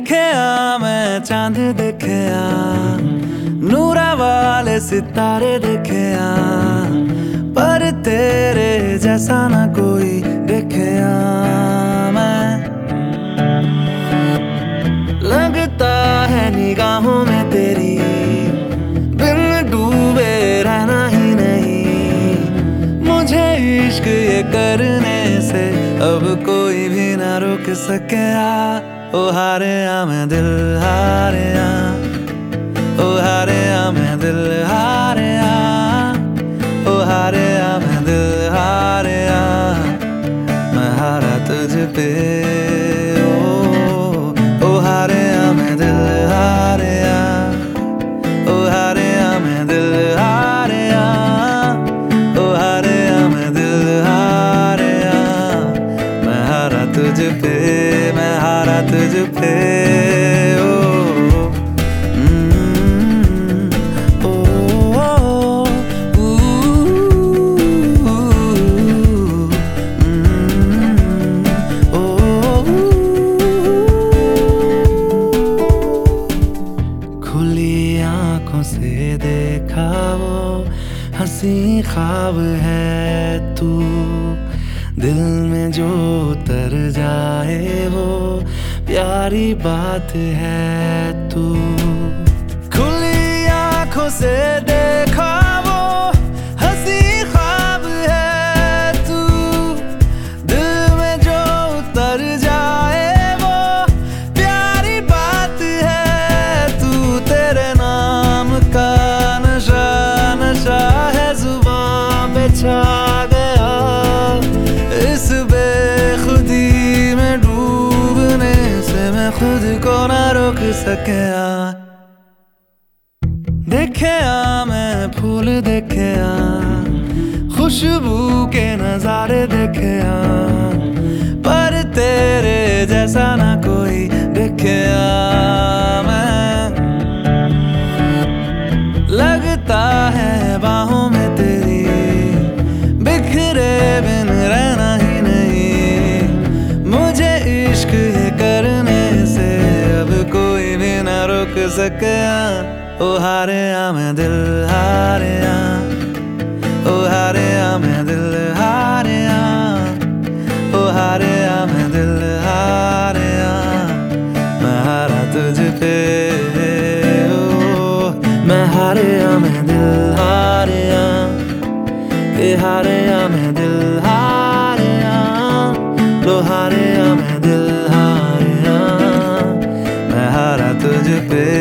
देखया मैं चांद देखया, नूरा वाले सितारे देखया, पर तेरे जैसा ना कोई देखया मैं। लगता है निगाहों में तेरी बिन डूबे रहना ही नहीं। मुझे इश्क ये करने से अब कोई भी ना रोक सकेगा। ओ हारेया मैं दिल हारेया, ओ हारेया मैं दिल हारेया, ओ हारेया मैं दिल हारेया, मैं हारा तुझ पे। ओ हारेया मैं दिल हारेया, ओ हारेया मैं दिल हारेया, ओ हारेया मैं दिल हारेया, मैं हारा तुझ पे, मैं हारा तुझ पे। खुली आंखों से देखा वो हंसी ख्वाब है तू, दिल में जो उतर जाए वो प्यारी बात है तू। खुली आंखों से देखा वो हंसी ख्वाब है तू, दिल में जो उतर जाए वो प्यारी बात है तू। तेरे नाम का नशा नशा है जुबान पे छा गया, इस बेखुदी में डूबने से मैं खुद को ना रोक सकेया। देखया मैं फूल देखया, खुशबू के नजारे देखया, पर तेरे जैसा ना कोई देखया मैं। लगता है बाहों में तेरी बिखरे बिन रहना ही नहीं। मुझे इश्क ये करने से अब कोई भी ना रोक सकेया। ओ हारेया मैं दिल हारेया, ओ हारेया मैं दिल हारेया, ओ हारेया मैं दिल हारेया, मैं हारा तुझ पे। ओ मैं हारेया मैं दिल हारेया, ये हारेया मैं दिल हारेया, लो हारेया मैं दिल हारेया, मैं हारा तुझ पे।